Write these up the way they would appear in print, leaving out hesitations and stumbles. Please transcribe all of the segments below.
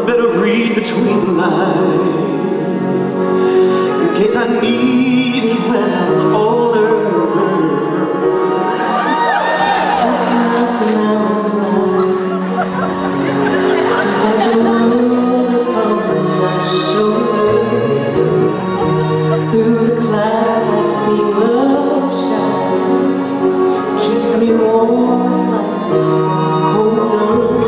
I better read between the lines in case I need it when I'm older. Just not to know it's it's like the moon upon my shoulder. Through the clouds I see love shine, keeps me warm when nights grows colder.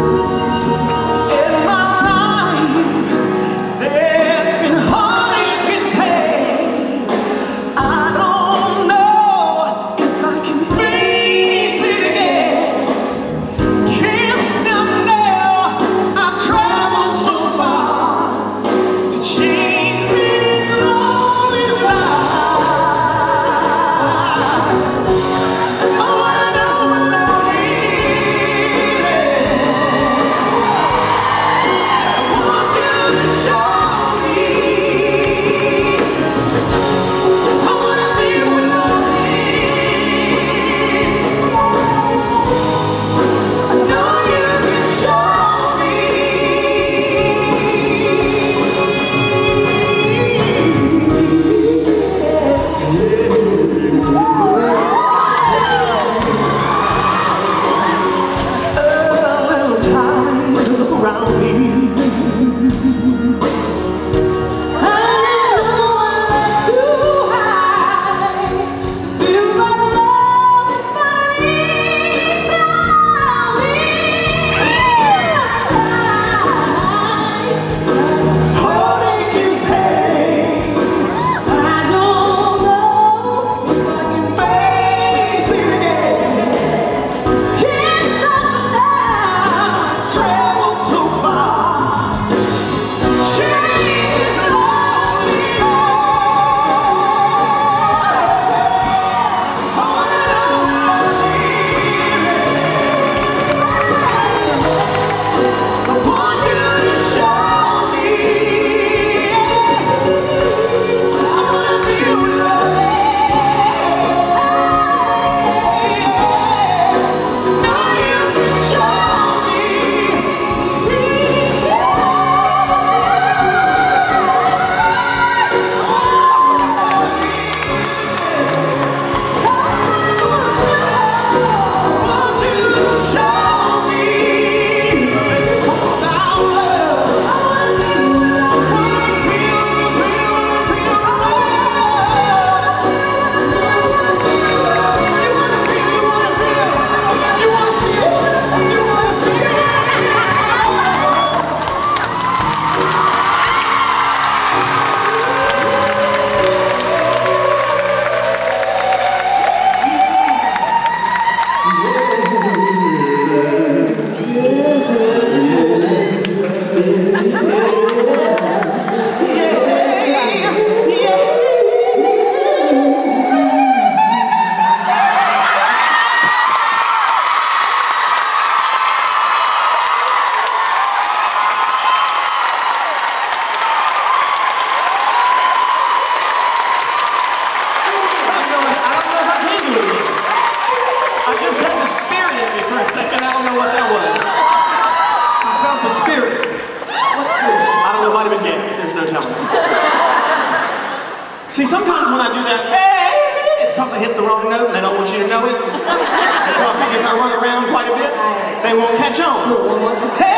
See, sometimes when I do that, hey, it's because I hit the wrong note and I don't want you to know it. And so I figure if I run around quite a bit, they won't catch on. Hey!